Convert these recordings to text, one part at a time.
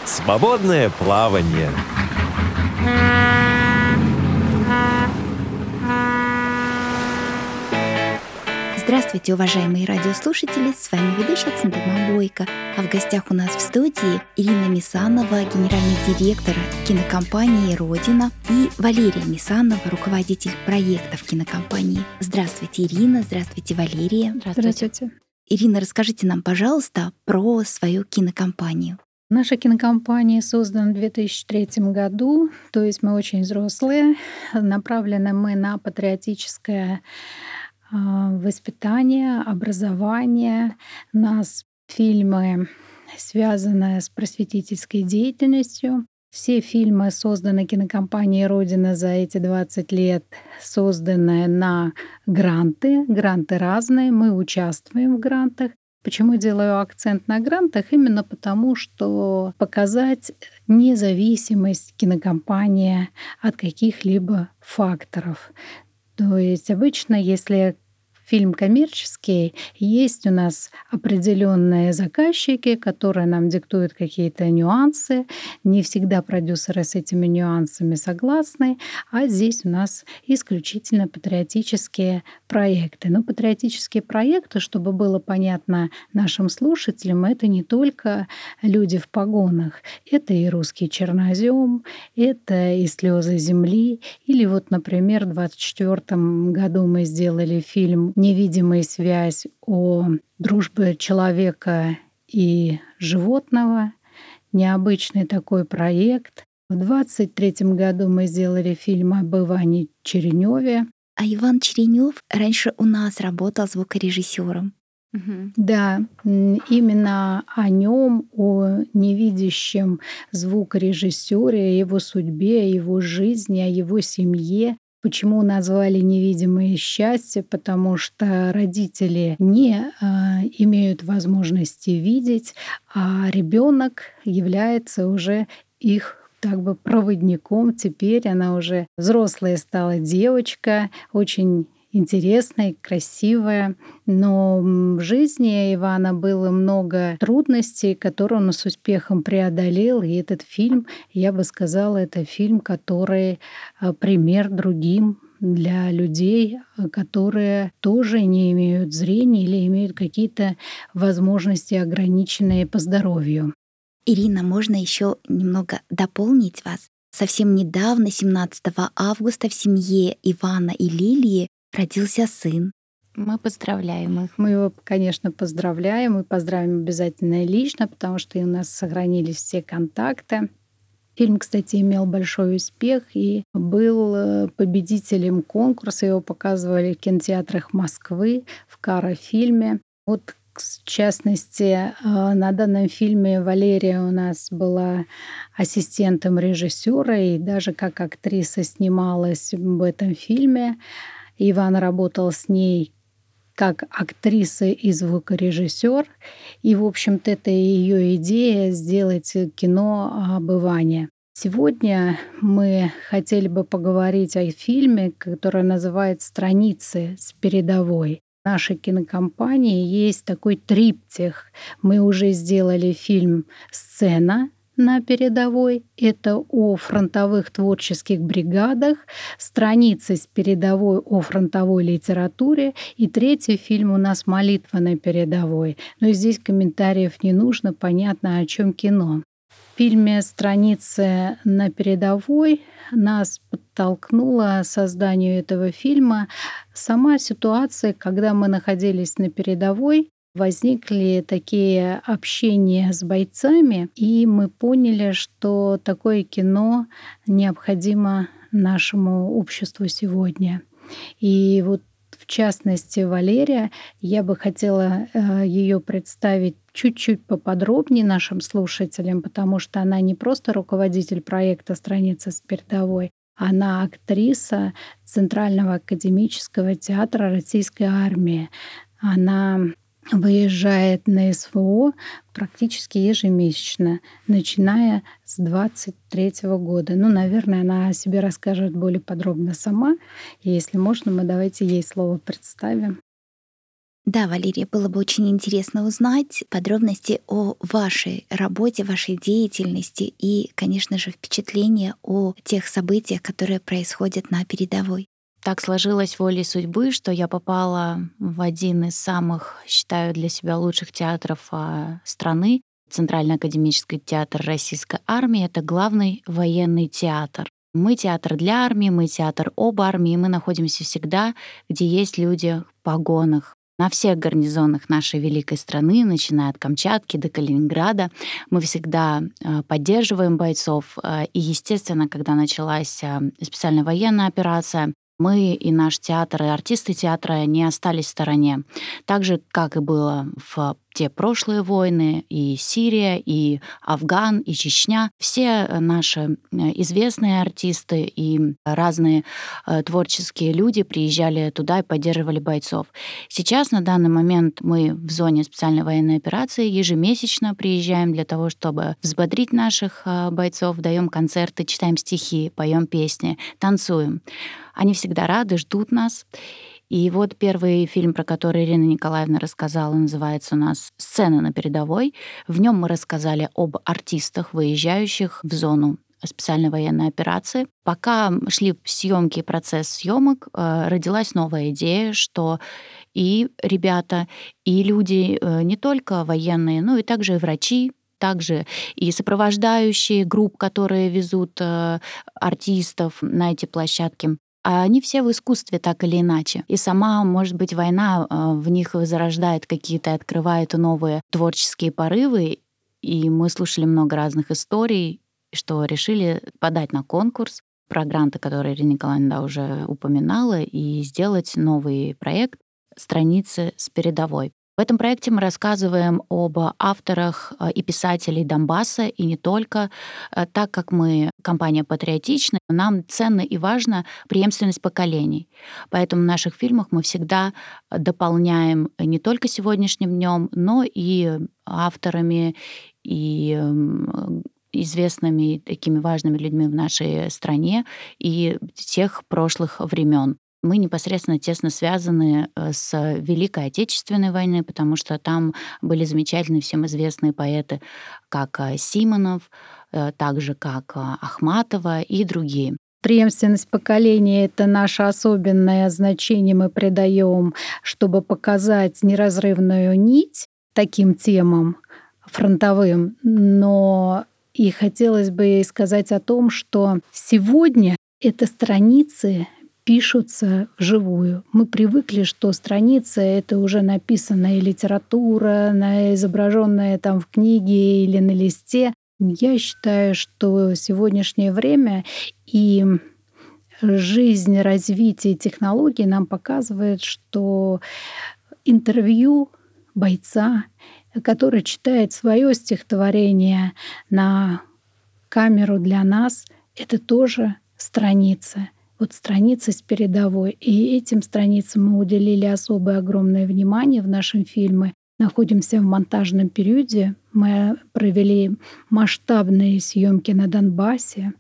Свободное плавание. Здравствуйте, уважаемые радиослушатели! С вами ведущая Центыма Бойко. А в гостях у нас в студии Ирина Мисанова, генеральный директор кинокомпании «Родина», и Валерия Мисанова, руководитель проектов кинокомпании. Здравствуйте, Ирина! Здравствуйте, Валерия! Здравствуйте! Ирина, расскажите нам, пожалуйста, про свою кинокомпанию. Наша кинокомпания создана в 2003 году, то есть мы очень взрослые. Направлены мы на патриотическое воспитание, образование. У нас фильмы, связанные с просветительской деятельностью. Все фильмы, созданные кинокомпанией «Родина» за эти 20 лет, созданы на гранты. Гранты разные, мы участвуем в грантах. Почему делаю акцент на грантах? Именно потому, что показать независимость кинокомпании от каких-либо факторов. То есть обычно, если фильм коммерческий, есть у нас определенные заказчики, которые нам диктуют какие-то нюансы. Не всегда продюсеры с этими нюансами согласны, а здесь у нас исключительно патриотические проекты. Но патриотические проекты, чтобы было понятно нашим слушателям, это не только люди в погонах. Это и «Русский чернозем», это и «Слезы земли». Или вот, например, в 2024 году мы сделали фильм «Невидимая связь» о дружбе человека и животного. Необычный такой проект. В 2023 году мы сделали фильм об Иване Черенёве. А Иван Черенёв раньше у нас работал звукорежиссером. Да, именно о нем, о невидящем звукорежиссере, его судьбе, его жизни, о его семье. Почему назвали «Невидимое счастье»? Потому что родители не имеют возможности видеть, а ребенок является уже их проводником. Теперь она уже взрослая стала девочка, очень интересная, красивая. Но в жизни Ивана было много трудностей, которые он с успехом преодолел. И этот фильм, я бы сказала, это фильм, который пример другим для людей, которые тоже не имеют зрения или имеют какие-то возможности, ограниченные по здоровью. Ирина, можно еще немного дополнить вас? Совсем недавно, 17 августа, в семье Ивана и Лилии родился сын. Мы поздравляем их. Мы его, конечно, поздравляем и поздравим обязательно лично, потому что и у нас сохранились все контакты. Фильм, кстати, имел большой успех и был победителем конкурса. Его показывали в кинотеатрах Москвы, в Каро-фильме. Вот, в частности, на данном фильме Валерия у нас была ассистентом режиссера и даже как актриса снималась в этом фильме. Иван работал с ней как актриса и звукорежиссер. И, в общем-то, это ее идея сделать кино об Иване. Сегодня мы хотели бы поговорить о фильме, который называется «Страницы с передовой». В нашей кинокомпании есть такой триптих. Мы уже сделали фильм «Сцена на передовой». Это о фронтовых творческих бригадах. «Страницы с передовой» о фронтовой литературе. И третий фильм у нас «Молитва на передовой». Но здесь комментариев не нужно, понятно, о чем кино. В фильме «Страницы на передовой» нас подтолкнула к созданию этого фильма сама ситуация, когда мы находились на передовой. Возникли такие общения с бойцами, и мы поняли, что такое кино необходимо нашему обществу сегодня. И вот в частности, Валерия, я бы хотела ее представить чуть-чуть поподробнее нашим слушателям, потому что она не просто руководитель проекта «Страницы с передовой», она актриса Центрального академического театра Российской армии. Она выезжает на СВО практически ежемесячно, начиная с 23 года. Наверное, она о себе расскажет более подробно сама. И если можно, мы давайте ей слово представим. Да, Валерия, было бы очень интересно узнать подробности о вашей работе, вашей деятельности и, конечно же, впечатления о тех событиях, которые происходят на передовой. Так сложилось волей судьбы, что я попала в один из самых, считаю, для себя лучших театров страны. Центральный академический театр Российской армии — это главный военный театр. Мы театр для армии, мы театр об армии, мы находимся всегда, где есть люди в погонах. На всех гарнизонах нашей великой страны, начиная от Камчатки до Калининграда, мы всегда поддерживаем бойцов. И, естественно, когда началась специальная военная операция, мы и наш театр, и артисты театра не остались в стороне. Так же, как и было в те прошлые войны, и Сирия, и Афган, и Чечня. Все наши известные артисты и разные творческие люди приезжали туда и поддерживали бойцов. Сейчас, на данный момент, мы в зоне специальной военной операции ежемесячно приезжаем для того, чтобы взбодрить наших бойцов, даем концерты, читаем стихи, поем песни, танцуем. Они всегда рады, ждут нас. И вот первый фильм, про который Ирина Николаевна рассказала, называется у нас «Сцена на передовой». В нем мы рассказали об артистах, выезжающих в зону специальной военной операции. Пока шли съемки и процесс съемок, родилась новая идея, что и ребята, и люди не только военные, но и также и врачи, также и сопровождающие групп, которые везут артистов на эти площадки. А они все в искусстве так или иначе. И сама, может быть, война в них зарождает какие-то, открывает новые творческие порывы. И мы слушали много разных историй, что решили подать на конкурс про гранты, которые Ирина Николаевна уже упоминала, и сделать новый проект «Страницы с передовой». В этом проекте мы рассказываем об авторах и писателей Донбасса, и не только. Так как мы компания патриотичная, нам ценно и важно преемственность поколений. Поэтому в наших фильмах мы всегда дополняем не только сегодняшним днем, но и авторами, и известными такими важными людьми в нашей стране и тех прошлых времен. Мы непосредственно тесно связаны с Великой Отечественной войной, потому что там были замечательные всем известные поэты, как Симонов, так же как Ахматова и другие. Преемственность поколений — это наше особенное значение мы придаем, чтобы показать неразрывную нить таким темам фронтовым. Но и хотелось бы сказать о том, что сегодня это страницы пишутся вживую. Мы привыкли, что страница — это уже написанная литература, изображенная там в книге или на листе. Я считаю, что сегодняшнее время и жизнь, развитие технологий нам показывает, что интервью бойца, который читает свое стихотворение на камеру для нас, это тоже страница. Вот страницы с передовой. И этим страницам мы уделили особое огромное внимание в нашем фильме. Находимся в монтажном периоде. Мы провели масштабные съемки на Донбассе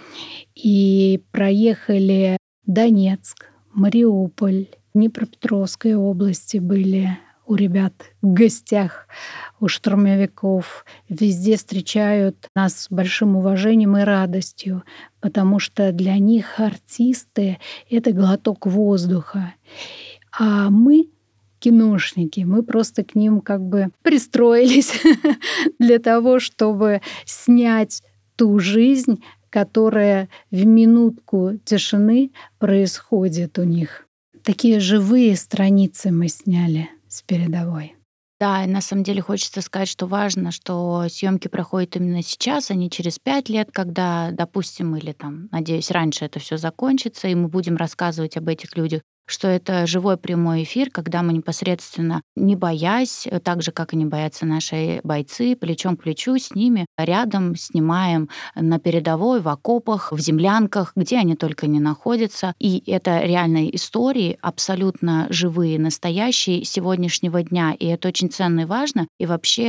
и проехали Донецк, Мариуполь, Днепропетровской области были у ребят в гостях, у штурмовиков. Везде встречают нас с большим уважением и радостью, потому что для них артисты — это глоток воздуха. А мы, киношники, мы просто к ним как бы пристроились для того, чтобы снять ту жизнь, которая в минутку тишины происходит у них. Такие живые страницы мы сняли с передовой. Да, и на самом деле хочется сказать, что важно, что съемки проходят именно сейчас, а не через 5 лет, когда, допустим, или там, надеюсь, раньше это все закончится, и мы будем рассказывать об этих людях, что это живой прямой эфир, когда мы непосредственно, не боясь, так же, как и не боятся наши бойцы, плечом к плечу с ними, рядом снимаем на передовой, в окопах, в землянках, где они только не находятся. И это реальные истории, абсолютно живые, настоящие сегодняшнего дня. И это очень ценно и важно. И вообще,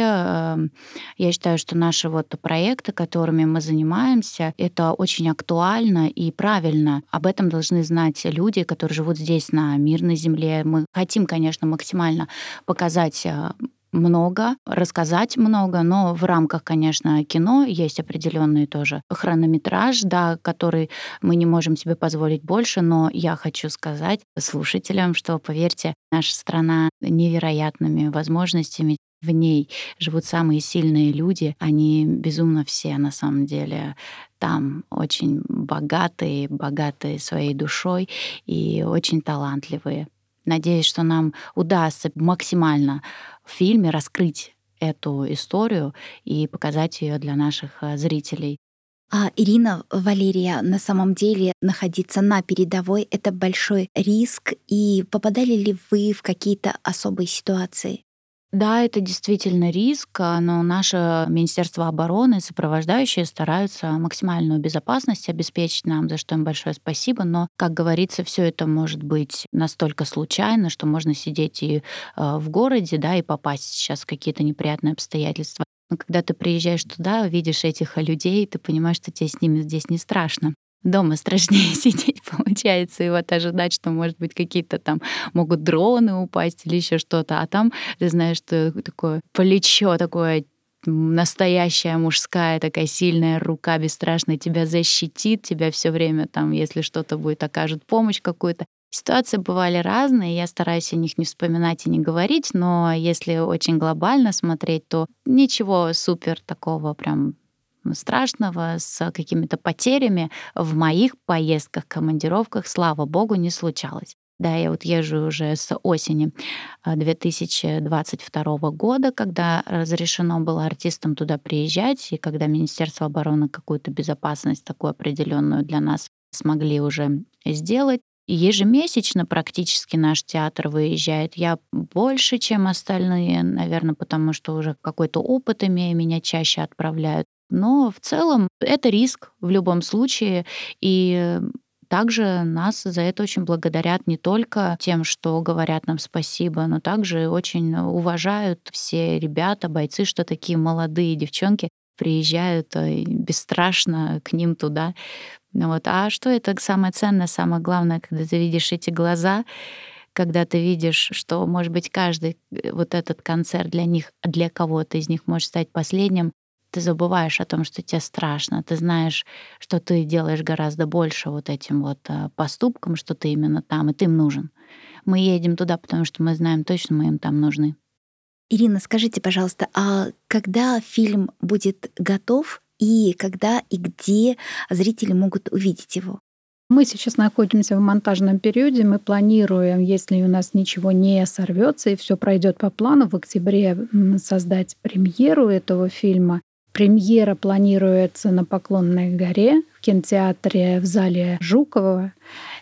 я считаю, что наши вот проекты, которыми мы занимаемся, это очень актуально и правильно. Об этом должны знать люди, которые живут здесь, здесь, на мирной земле. Мы хотим, конечно, максимально показать много, рассказать много, но в рамках, конечно, кино есть определенный тоже хронометраж, да, который мы не можем себе позволить больше, но я хочу сказать слушателям, что, поверьте, наша страна невероятными возможностями. В ней живут самые сильные люди, они безумно все на самом деле там очень богатые своей душой и очень талантливые. Надеюсь, что нам удастся максимально в фильме раскрыть эту историю и показать ее для наших зрителей. Ирина, Валерия, на самом деле находиться на передовой — это большой риск. И попадали ли вы в какие-то особые ситуации? Да, это действительно риск, но наше Министерство обороны, сопровождающие, стараются максимальную безопасность обеспечить нам, за что им большое спасибо. Но, как говорится, все это может быть настолько случайно, что можно сидеть и в городе, да, и попасть сейчас в какие-то неприятные обстоятельства. Но когда ты приезжаешь туда, видишь этих людей, ты понимаешь, что тебе с ними здесь не страшно. Дома страшнее сидеть, получается, и вот ожидать, что, может быть, какие-то там могут дроны упасть или еще что-то. А там ты знаешь, что такое плечо, такое настоящая мужская такая сильная рука бесстрашная тебя защитит, тебя все время там, если что-то будет, окажет помощь какую-то. Ситуации бывали разные, я стараюсь о них не вспоминать и не говорить, но если очень глобально смотреть, то ничего супер такого прям страшного с какими-то потерями в моих поездках, командировках, слава богу, не случалось. Да, я вот езжу уже с осени 2022 года, когда разрешено было артистам туда приезжать, и когда Министерство обороны какую-то безопасность такую определенную для нас смогли уже сделать. И ежемесячно практически наш театр выезжает. Я больше, чем остальные, наверное, потому что уже какой-то опыт имея, меня чаще отправляют. Но в целом это риск в любом случае. И также нас за это очень благодарят не только тем, что говорят нам спасибо, но также очень уважают все ребята, бойцы, что такие молодые девчонки приезжают бесстрашно к ним туда. Вот. А что это самое ценное, самое главное, когда ты видишь эти глаза, когда ты видишь, что, может быть, каждый вот этот концерт для них, для кого-то из них может стать последним, ты забываешь о том, что тебе страшно. Ты знаешь, что ты делаешь гораздо больше вот этим вот поступком, что ты именно там, и ты им нужен. Мы едем туда, потому что мы знаем точно, мы им там нужны. Ирина, скажите, пожалуйста, а когда фильм будет готов и когда и где зрители могут увидеть его? Мы сейчас находимся в монтажном периоде. Мы планируем, если у нас ничего не сорвется и все пройдет по плану, в октябре создать премьеру этого фильма. Премьера планируется на Поклонной горе в кинотеатре в зале Жукова.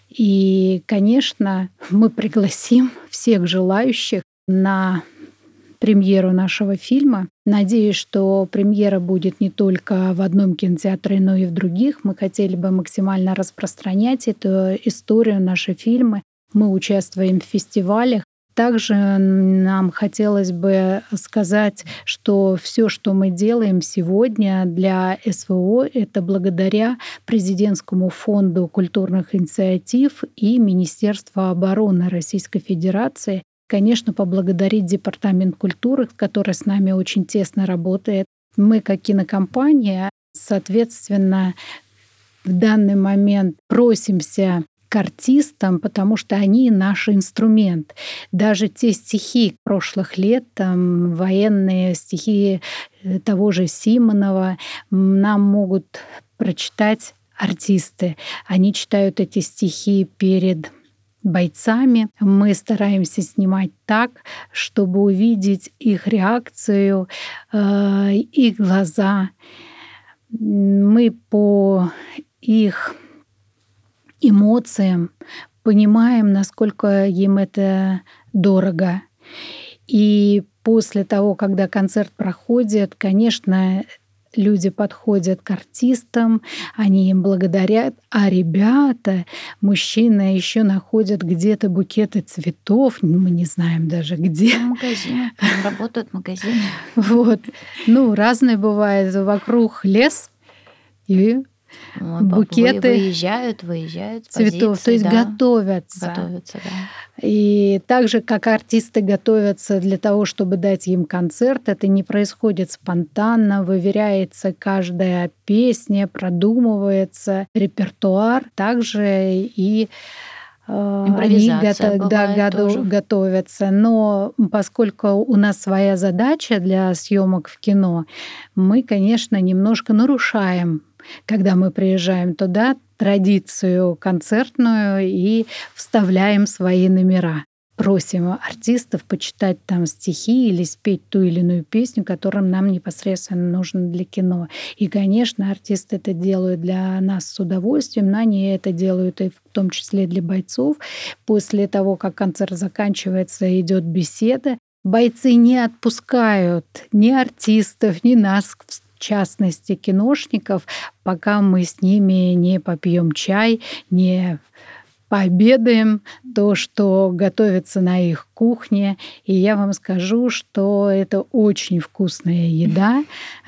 И, конечно, мы пригласим всех желающих на премьеру нашего фильма. Надеюсь, что премьера будет не только в одном кинотеатре, но и в других. Мы хотели бы максимально распространять эту историю, наши фильмы. Мы участвуем в фестивалях. Также нам хотелось бы сказать, что все, что мы делаем сегодня для СВО, это благодаря Президентскому фонду культурных инициатив и Министерству обороны Российской Федерации. Конечно, поблагодарить Департамент культуры, который с нами очень тесно работает. Мы, как кинокомпания, соответственно, в данный момент просимся к артистам, потому что они наш инструмент. Даже те стихи прошлых лет, там, военные стихи того же Симонова, нам могут прочитать артисты. Они читают эти стихи перед бойцами. Мы стараемся снимать так, чтобы увидеть их реакцию, их глаза. Мы по их эмоциям понимаем, насколько им это дорого. И после того, когда концерт проходит, конечно, люди подходят к артистам, они им благодарят, а ребята, мужчины еще находят где-то букеты цветов, мы не знаем даже где. В магазине, работают магазины. Вот. Разное бывает. Вокруг лес, и букеты выезжают с цветов, позиций, то есть да, готовятся. готовятся, да. И так же, как артисты готовятся для того, чтобы дать им концерт, это не происходит спонтанно, выверяется каждая песня, продумывается репертуар, также и они Импровизация бывает тоже. готовятся. Но поскольку у нас своя задача для съемок в кино, мы, конечно, немножко нарушаем, когда мы приезжаем туда, традицию концертную и вставляем свои номера. Просим артистов почитать там стихи или спеть ту или иную песню, которая нам непосредственно нужна для кино. И, конечно, артисты это делают для нас с удовольствием, но они это делают и в том числе для бойцов. После того, как концерт заканчивается, идет беседа. Бойцы не отпускают ни артистов, ни нас, в частности, киношников, пока мы с ними не попьем чай, не пообедаем то, что готовится на их кухне. И я вам скажу, что это очень вкусная еда.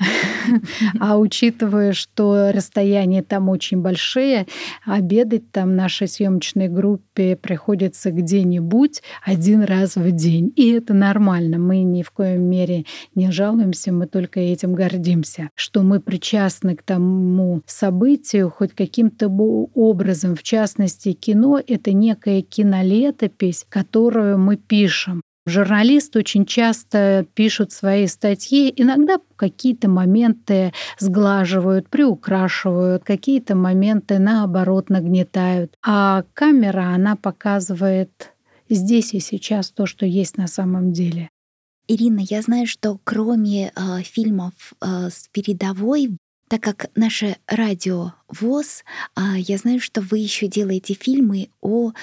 А учитывая, что расстояния там очень большие, обедать там нашей съемочной группе приходится где-нибудь один раз в день. И это нормально. Мы ни в коем мере не жалуемся, мы только этим гордимся, что мы причастны к тому событию хоть каким-то образом. В частности, кино — это некая кинолетопись, которую мы пишем. Журналисты очень часто пишут свои статьи, иногда какие-то моменты сглаживают, приукрашивают, какие-то моменты, наоборот, нагнетают. А камера, она показывает здесь и сейчас то, что есть на самом деле. Ирина, я знаю, что кроме фильмов с передовой, так как наше радио ВОС, я знаю, что вы еще делаете фильмы о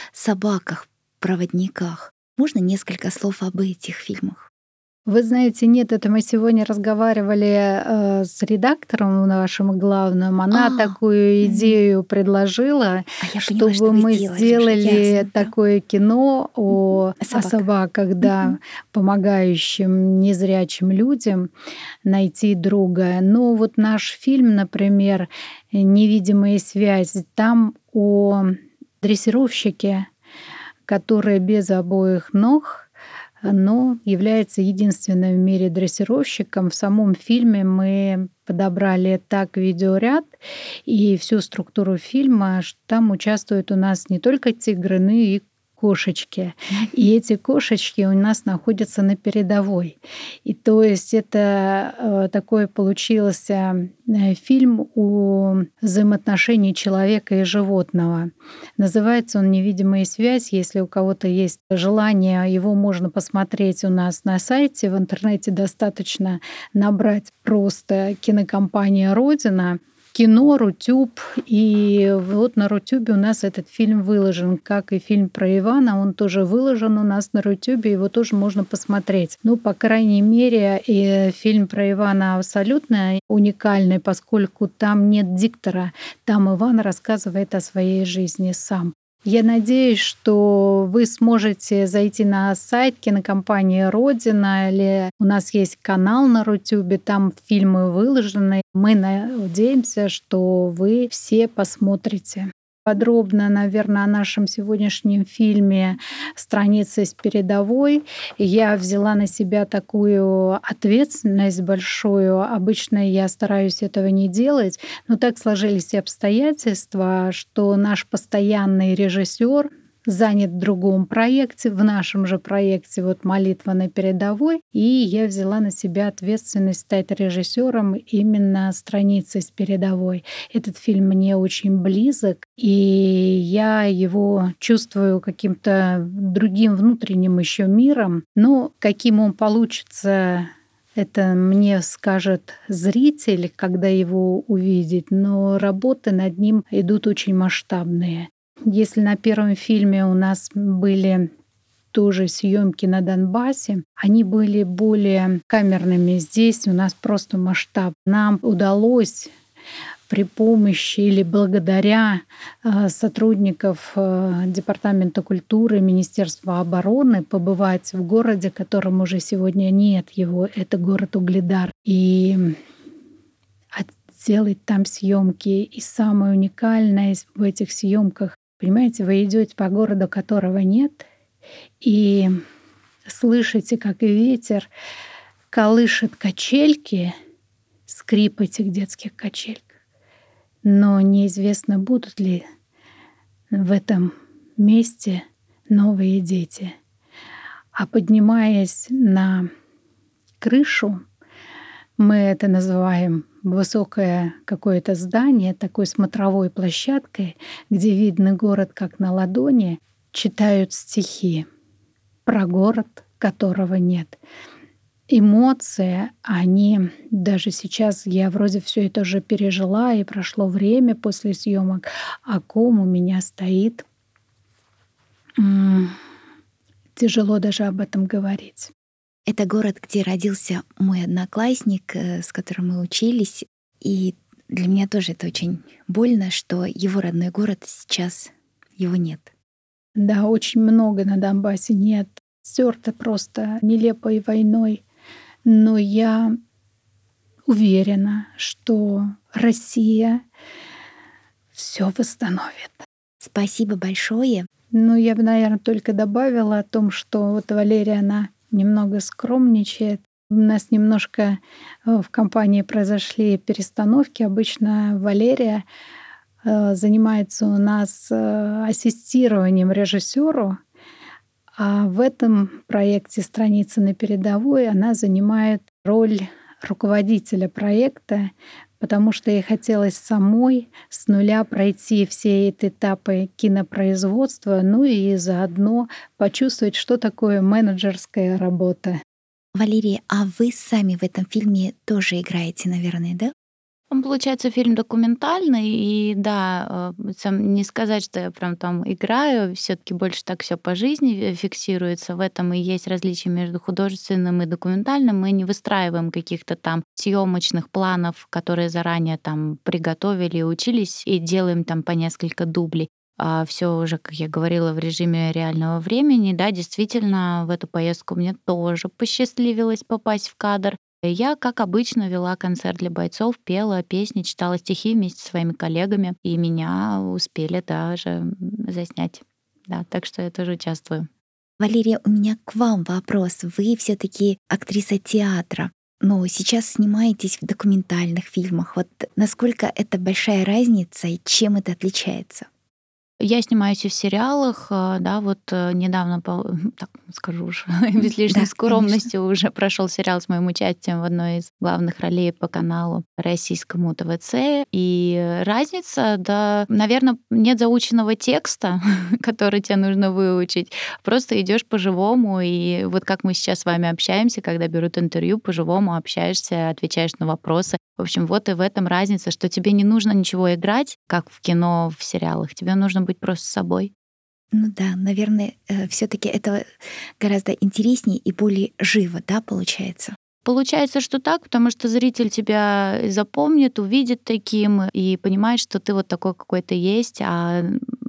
собаках-проводниках. Можно несколько слов об этих фильмах? Вы знаете, нет, это мы сегодня разговаривали с редактором нашим главным. Она такую идею предложила, поняла, что чтобы вы мы сделали Ясно, да. такое кино о собаках, да, помогающим незрячим людям найти друга. Но вот наш фильм, например, «Невидимая связь», там о дрессировщике, который без обоих ног, но является единственным в мире дрессировщиком. В самом фильме мы подобрали так видеоряд и всю структуру фильма, что там участвуют у нас не только тигры, но и кошечки. И эти кошечки у нас находятся на передовой. И то есть это такой получился фильм о взаимоотношении человека и животного. Называется он «Невидимая связь». Если у кого-то есть желание, его можно посмотреть у нас на сайте. В интернете достаточно набрать просто кинокомпания «Родина», кино, Рутюб. И вот на Рутюбе у нас этот фильм выложен, как и фильм про Ивана. Он тоже выложен у нас на Рутюбе, его тоже можно посмотреть. Ну, по крайней мере, и фильм про Ивана абсолютно уникальный, поскольку там нет диктора. Там Иван рассказывает о своей жизни сам. Я надеюсь, что вы сможете зайти на сайт кинокомпании «Родина», или у нас есть канал на Рутюбе, там фильмы выложены. Мы надеемся, что вы все посмотрите. Подробно, наверное, о нашем сегодняшнем фильме «Страницы с передовой». Я взяла на себя такую ответственность большую. Обычно я стараюсь этого не делать, но так сложились обстоятельства, что наш постоянный режиссер занят в другом проекте, в нашем же проекте вот «Молитва на передовой», и я взяла на себя ответственность стать режиссером именно «Страницы с передовой». Этот фильм мне очень близок, и я его чувствую каким-то другим внутренним еще миром, но каким он получится, это мне скажет зритель, когда его увидит, но работы над ним идут очень масштабные. Если на первом фильме у нас были тоже съемки на Донбассе, они были более камерными. Здесь у нас просто масштаб. Нам удалось при помощи или благодаря сотрудников Департамента культуры, Министерства обороны побывать в городе, которым уже сегодня нет его, это город Угледар. И сделать там съемки. И самое уникальное в этих съемках, понимаете, вы идете по городу, которого нет, и слышите, как ветер колышет качельки, скрип этих детских качелек. Но неизвестно, будут ли в этом месте новые дети. А поднимаясь на крышу, мы это называем высокое какое-то здание, такой смотровой площадкой, где видно город как на ладони, читают стихи про город, которого нет. Эмоции, они даже сейчас, я вроде все это уже пережила, и прошло время после съемок, о ком у меня стоит. Тяжело даже об этом говорить. Это город, где родился мой одноклассник, с которым мы учились. И для меня тоже это очень больно, что его родной город сейчас его нет. Да, очень много на Донбассе нет. Стёрто просто нелепой войной. Но я уверена, что Россия все восстановит. Спасибо большое. Ну, я бы, наверное, только добавила о том, что вот Валерия, она немного скромничает. У нас немножко в компании произошли перестановки. Обычно Валерия занимается у нас ассистированием режиссеру, а в этом проекте «Страница на передовой» она занимает роль руководителя проекта, потому что ей хотелось самой с нуля пройти все эти этапы кинопроизводства, ну и заодно почувствовать, что такое менеджерская работа. Валерия, а вы сами в этом фильме тоже играете, наверное, да? Он, получается, фильм документальный, и да, не сказать, что я прям там играю, все таки больше так все по жизни фиксируется. В этом и есть различие между художественным и документальным. Мы не выстраиваем каких-то там съемочных планов, которые заранее там приготовили и учились, и делаем там по несколько дублей. А все уже, как я говорила, в режиме реального времени. Да, действительно, в эту поездку мне тоже посчастливилось попасть в кадр. Я, как обычно, вела концерт для бойцов, пела песни, читала стихи вместе со своими коллегами, и меня успели даже заснять. Да, так что я тоже участвую. Валерия, у меня к вам вопрос. Вы все-таки актриса театра, но сейчас снимаетесь в документальных фильмах. Вот насколько это большая разница и чем это отличается? Я снимаюсь и в сериалах, да, вот недавно, так скажу уж, без лишней Да, скромности, уже прошел сериал с моим участием в одной из главных ролей по каналу российскому ТВЦ. И разница, да, наверное, нет заученного текста, который тебе нужно выучить. Просто идешь по-живому, и вот как мы сейчас с вами общаемся, когда берут интервью, по-живому общаешься, отвечаешь на вопросы. В общем, вот и в этом разница, что тебе не нужно ничего играть, как в кино, в сериалах. Тебе нужно быть просто собой. Ну да, наверное, все-таки это гораздо интереснее и более живо, да, получается? Получается, что так, потому что зритель тебя запомнит, увидит таким и понимает, что ты вот такой, какой ты есть. А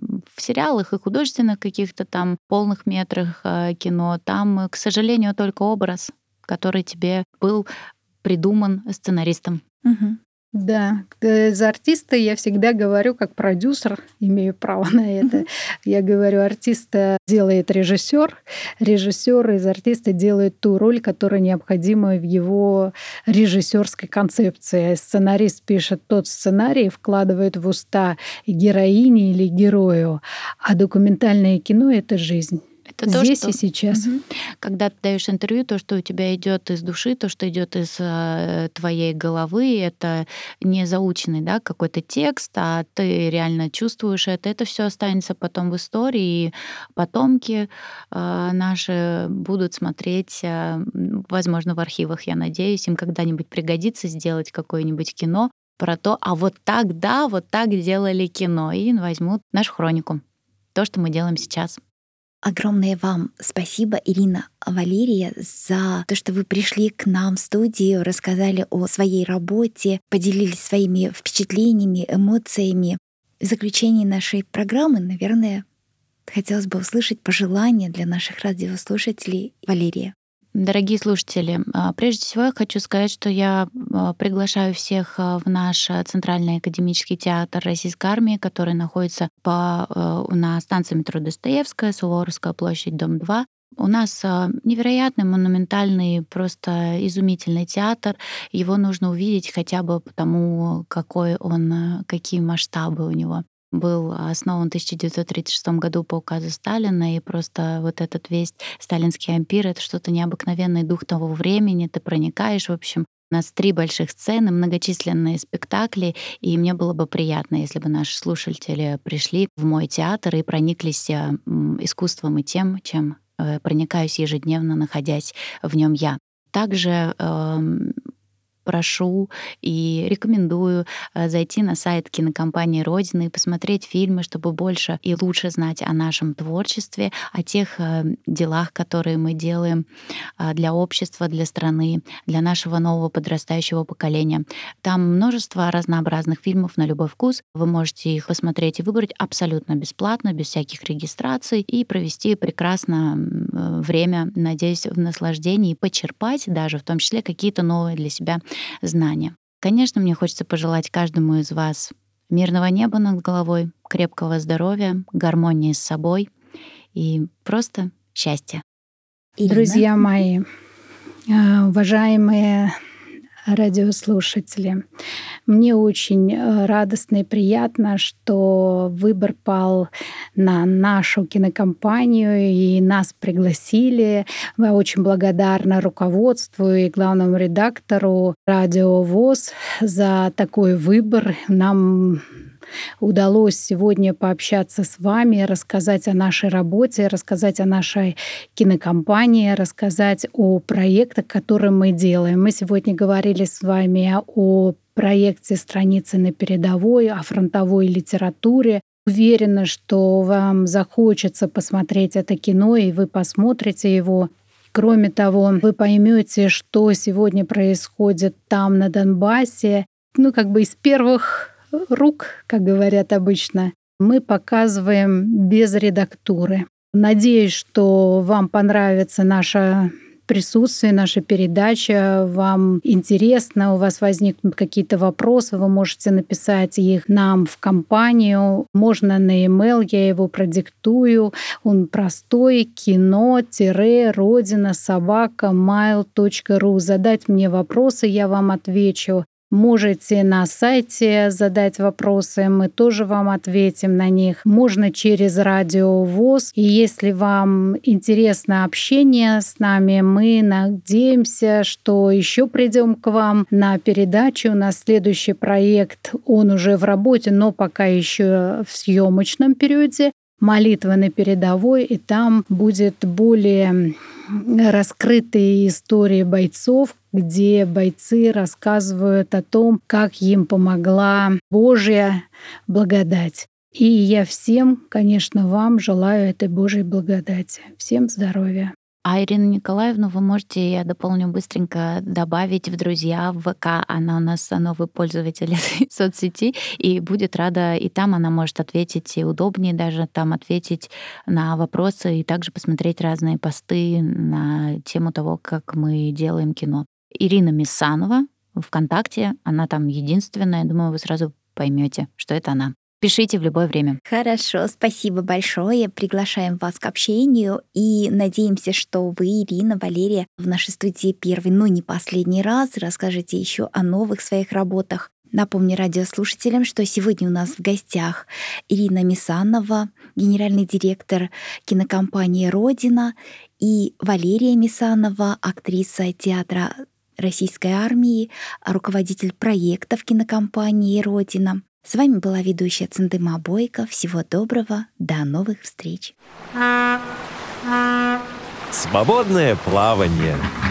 в сериалах и художественных каких-то там полных метрах кино, там, к сожалению, только образ, который тебе был придуман сценаристом. Угу. Да, за артиста я всегда говорю как продюсер, имею право на это. Я говорю, артиста делает режиссер, режиссер из артиста делает ту роль, которая необходима в его режиссерской концепции. Сценарист пишет тот сценарий, вкладывает в уста героине или герою, а документальное кино — это жизнь. Это то, здесь что, и сейчас. когда ты даешь интервью, то, что у тебя идет из души, то, что идет из твоей головы, это не заученный, да, какой-то текст, а ты реально чувствуешь это. Это все останется потом в истории, и потомки наши будут смотреть, возможно, в архивах, я надеюсь, им когда-нибудь пригодится сделать какое-нибудь кино про то, а вот так, да, вот так делали кино, и возьмут нашу хронику, то, что мы делаем сейчас. Огромное вам спасибо, Ирина, Валерия, за то, что вы пришли к нам в студию, рассказали о своей работе, поделились своими впечатлениями, эмоциями. В заключении нашей программы, наверное, хотелось бы услышать пожелания для наших радиослушателей. Валерия. Дорогие слушатели, прежде всего я хочу сказать, что я приглашаю всех в наш Центральный академический театр Российской армии, который находится на станции метро Достоевская, Суворовская площадь, дом 2. У нас невероятный, монументальный, просто изумительный театр. Его нужно увидеть хотя бы потому, какие масштабы у него. Был основан в 1936 году по указу Сталина, и просто вот этот весь сталинский ампир — это что-то необыкновенный дух того времени. Ты проникаешь, в общем. У нас 3 больших сцены, многочисленные спектакли, и мне было бы приятно, если бы наши слушатели пришли в мой театр и прониклись искусством и тем, чем проникаюсь ежедневно, находясь в нем я. Также прошу и рекомендую зайти на сайт кинокомпании «Родина» и посмотреть фильмы, чтобы больше и лучше знать о нашем творчестве, о тех делах, которые мы делаем для общества, для страны, для нашего нового подрастающего поколения. Там множество разнообразных фильмов на любой вкус. Вы можете их посмотреть и выбрать абсолютно бесплатно, без всяких регистраций, и провести прекрасно время, надеюсь, в наслаждении, и почерпать даже, в том числе, какие-то новые для себя знания. Конечно, мне хочется пожелать каждому из вас мирного неба над головой, крепкого здоровья, гармонии с собой и просто счастья. Ирина? Друзья мои, уважаемые радиослушатели, мне очень радостно и приятно, что выбор пал на нашу кинокомпанию, и нас пригласили. Я очень благодарна руководству и главному редактору Радио ВОС за такой выбор. Нам удалось сегодня пообщаться с вами, рассказать о нашей работе, рассказать о нашей кинокомпании, рассказать о проектах, которые мы делаем. Мы сегодня говорили с вами о проекте «Страницы на передовой», о фронтовой литературе. Уверена, что вам захочется посмотреть это кино, и вы посмотрите его. Кроме того, вы поймете, что сегодня происходит там, на Донбассе. Из первых рук, как говорят обычно, мы показываем без редактуры. Надеюсь, что вам понравится наше присутствие, наша передача, вам интересно, у вас возникнут какие-то вопросы, вы можете написать их нам в компанию. Можно на e-mail, я его продиктую. Он простой: kino-rodina@mail.ru. Задать мне вопросы, я вам отвечу. Можете на сайте задать вопросы, мы тоже вам ответим на них. Можно через Радио ВОС. И если вам интересно общение с нами, мы надеемся, что еще придем к вам на передачу. У нас следующий проект, он уже в работе, но пока еще в съемочном периоде. «Молитва на передовой», и там будет более раскрытые истории бойцов, где бойцы рассказывают о том, как им помогла Божья благодать. И я всем, конечно, вам желаю этой Божьей благодати. Всем здоровья. А Ирину Николаевну вы можете, я дополню быстренько, добавить в друзья в ВК. Она у нас новый пользователь этой соцсети, и будет рада, и там она может ответить, и удобнее даже там ответить на вопросы, и также посмотреть разные посты на тему того, как мы делаем кино. Ирина Мисанова в ВКонтакте, она там единственная. Думаю, вы сразу поймете, что это она. Пишите в любое время. Хорошо, спасибо большое. Приглашаем вас к общению и надеемся, что вы, Ирина, Валерия, в нашей студии первый, но не последний раз расскажете еще о новых своих работах. Напомню радиослушателям, что сегодня у нас в гостях Ирина Мисанова, генеральный директор кинокомпании «Родина», и Валерия Мисанова, актриса театра Российской армии, руководитель проектов кинокомпании «Родина». С вами была ведущая Центыма Бойко. Всего доброго, до новых встреч. Свободное плавание.